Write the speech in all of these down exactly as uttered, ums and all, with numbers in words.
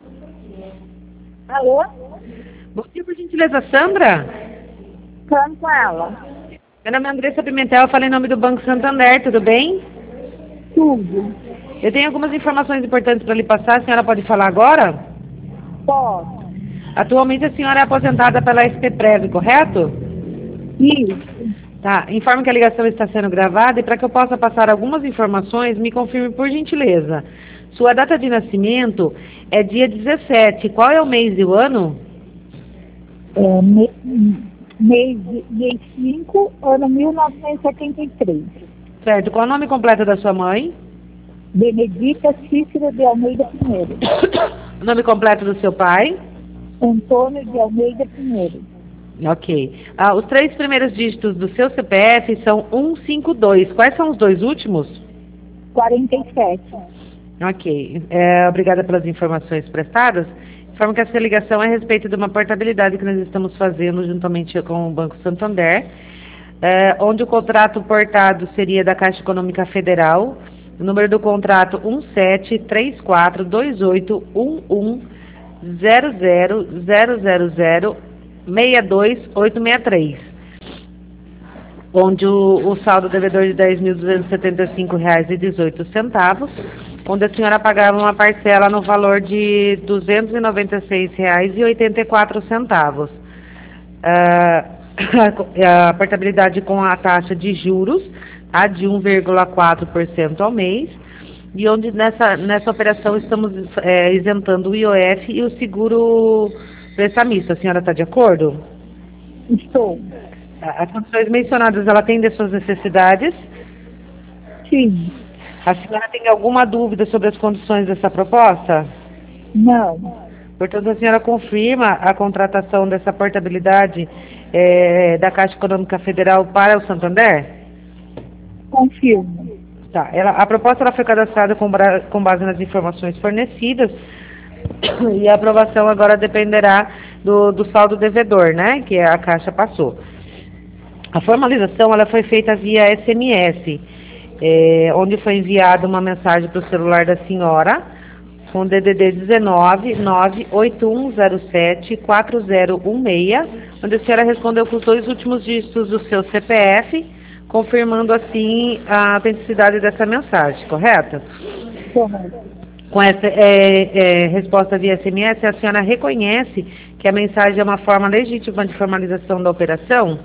Alô? Bom dia, por gentileza, Sandra? Falando com ela. Meu nome é Andressa Pimentel, eu falei em nome do Banco Santander, tudo bem? Tudo. Eu tenho algumas informações importantes para lhe passar, a senhora pode falar agora? Posso? Atualmente a senhora é aposentada pela S P Prev, correto? Isso. Tá, informe que a ligação está sendo gravada e para que eu possa passar algumas informações, me confirme por gentileza. Sua data de nascimento é dia dezessete, qual é o mês e o ano? É, me, mês de mês cinco, ano mil novecentos e setenta e três. Certo, qual é o nome completo da sua mãe? Benedita Cícero de Almeida Pinheiro. O nome completo do seu pai? Antônio de Almeida Pinheiro. Ok. Ah, os três primeiros dígitos do seu C P F são cento e cinquenta e dois. Quais são os dois últimos? quarenta e sete. Ok. É, obrigada pelas informações prestadas. Informo que essa ligação é a respeito de uma portabilidade que nós estamos fazendo juntamente com o Banco Santander, é, onde o contrato portado seria da Caixa Econômica Federal. O número do contrato um sete três quatro dois oito um um zero zero zero zero zero seis dois oito seis três, onde o, o saldo devedor de dez mil duzentos e setenta e cinco reais e dezoito centavos, onde a senhora pagava uma parcela no valor de duzentos e noventa e seis reais e oitenta e quatro centavos. Ah, a portabilidade com a taxa de juros, tá, de um vírgula quatro por cento ao mês, e onde nessa, nessa operação estamos é, isentando o I O F e o seguro prestamista. A senhora está de acordo? Estou. As condições mencionadas, ela atende às suas necessidades? Sim. A senhora tem alguma dúvida sobre as condições dessa proposta? Não. Portanto, a senhora confirma a contratação dessa portabilidade é, da Caixa Econômica Federal para o Santander? Confirmo. Tá. Ela, a proposta ela foi cadastrada com, bra- com base nas informações fornecidas e a aprovação agora dependerá do, do saldo devedor, né? Que a Caixa passou. A formalização ela foi feita via S M S, é, onde foi enviada uma mensagem para o celular da senhora, com D D D dezenove nove oito um zero sete quatro zero um seis, onde a senhora respondeu com os dois últimos dígitos do seu C P F, confirmando assim a autenticidade dessa mensagem, correto? Correto. Com essa é, é, resposta via S M S, a senhora reconhece que a mensagem é uma forma legítima de formalização da operação?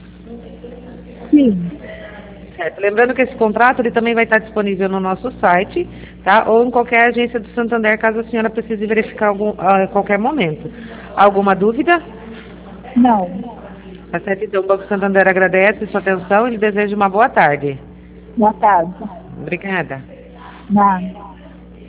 Sim. Certo. Lembrando que esse contrato ele também vai estar disponível no nosso site, tá? Ou em qualquer agência do Santander, caso a senhora precise verificar algum, a qualquer momento. Alguma dúvida? Não. Tá certo, então o Banco Santander agradece sua atenção e lhe deseja uma boa tarde. Boa tarde. Obrigada. Nada.